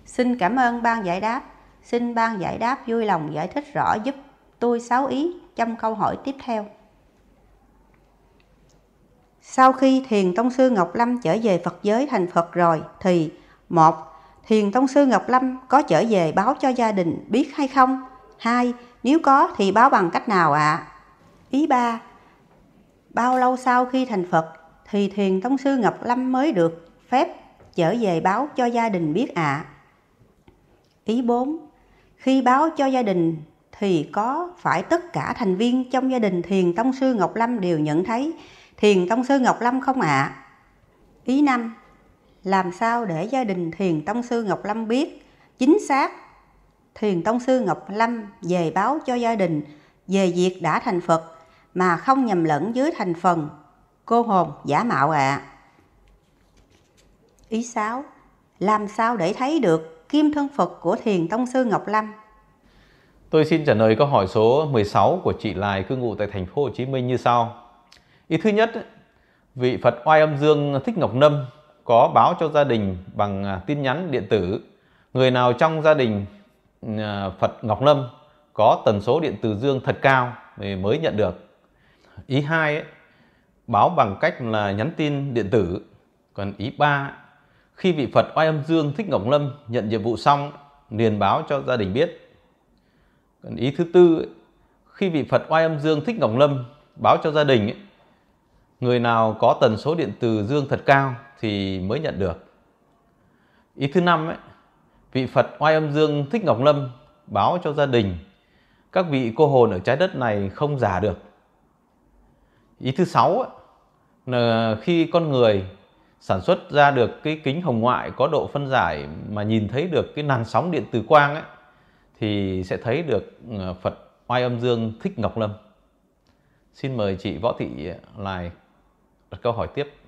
Xin cảm ơn ban giải đáp. Xin ban giải đáp vui lòng giải thích rõ giúp tôi 6 ý trong câu hỏi tiếp theo. Sau khi Thiền Tông Sư Ngọc Lâm trở về Phật giới thành Phật rồi thì 1. Thiền Tông Sư Ngọc Lâm có trở về báo cho gia đình biết hay không? 2. Nếu có thì báo bằng cách nào ạ? Ý 3. Bao lâu sau khi thành Phật thì Thiền Tông Sư Ngọc Lâm mới được phép trở về báo cho gia đình biết ạ? Ý 4. Khi báo cho gia đình thì có phải tất cả thành viên trong gia đình Thiền Tông Sư Ngọc Lâm đều nhận thấy Thiền Tông Sư Ngọc Lâm không ạ? Ý 5. Làm sao để gia đình Thiền Tông Sư Ngọc Lâm biết chính xác Thiền Tông Sư Ngọc Lâm về báo cho gia đình về việc đã thành Phật mà không nhầm lẫn với thành phần cô hồn giả mạo ạ? Ý 6. Làm sao để thấy được kim thân Phật của Thiền Tông Sư Ngọc Lâm? Tôi xin trả lời câu hỏi số 16 của chị Lài cư ngụ tại thành phố Hồ Chí Minh như sau. Ý thứ nhất, vị Phật Oai Âm Dương Thích Ngọc Lâm có báo cho gia đình bằng tin nhắn điện tử. Người nào trong gia đình Phật Ngọc Lâm có tần số điện từ dương thật cao thì mới nhận được. Ý 2, báo bằng cách là nhắn tin điện tử. Còn ý 3, khi vị Phật Oai Âm Dương Thích Ngọc Lâm nhận nhiệm vụ xong liền báo cho gia đình biết. Còn ý thứ tư, khi vị Phật Oai Âm Dương Thích Ngọc Lâm báo cho gia đình, người nào có tần số điện từ dương thật cao thì mới nhận được. Ý thứ năm, vị Phật Oai Âm Dương Thích Ngọc Lâm báo cho gia đình các vị cô hồn ở trái đất này không giả được. Ý thứ sáu là khi con người sản xuất ra được cái kính hồng ngoại có độ phân giải mà nhìn thấy được cái làn sóng điện từ quang ấy, thì sẽ thấy được Phật Oai Âm Dương Thích Ngọc Lâm. Xin mời chị Võ Thị Lài đặt câu hỏi tiếp.